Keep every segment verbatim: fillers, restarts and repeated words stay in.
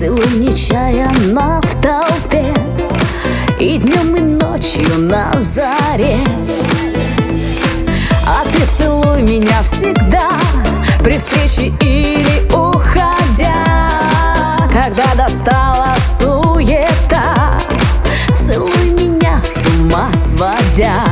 Целуй нечаянно в толпе, и днем, и ночью на заре. А ты целуй меня всегда, при встрече или уходя, когда достала суета. Целуй меня, с ума сводя.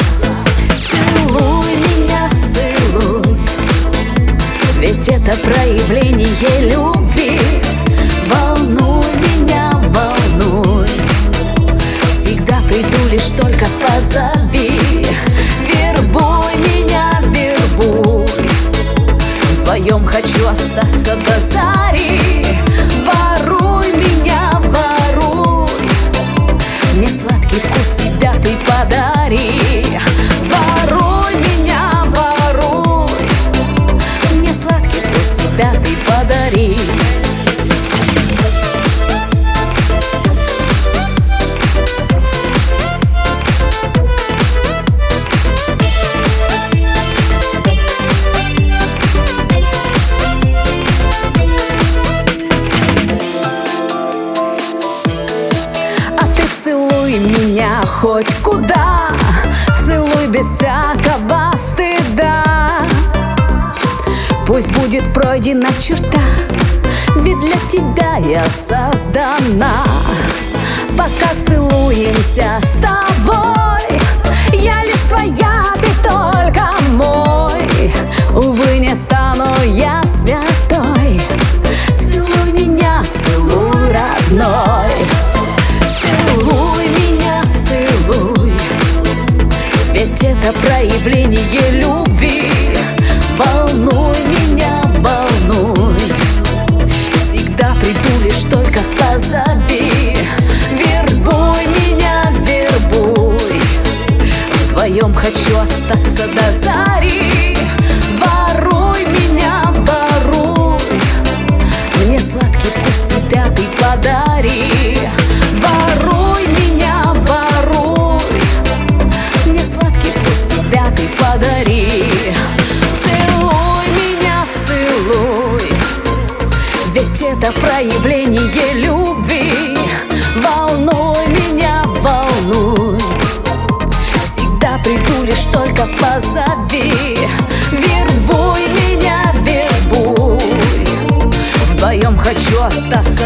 Целуй меня, целуй, ведь это проявление любви. Волнуй меня, волнуй, всегда приду, лишь только позови. Вербуй меня, вербуй, вдвоем хочу остаться до зари. Воруй меня, воруй, мне сладкий вкус себя ты подари. Воруй меня, воруй, мне сладкий вкус себя ты подари. Целуй меня хоть куда, целуй без всякого стыда. Пусть будет пройдена черта, ведь для тебя я создана. Пока целуемся с тобой, я лишь твоя, ты только мой. Увы, не стану я святой. Целуй меня, целуй, родной. Целуй меня, целуй, ведь это проявление любви. Волнуй меня, волнуй, всегда приду, лишь только позови. Вербуй меня, вербуй, вдвоем хочу остаться до зари. Воруй меня, воруй, мне сладкий вкус себя ты подари. Воруй меня, воруй, мне сладкий вкус себя ты подари. Целуй меня, целуй, ведь это проявление любви. Волнуй меня, волнуй, всегда приду, лишь только позови. Вербуй меня, вербуй, вдвоем хочу остаться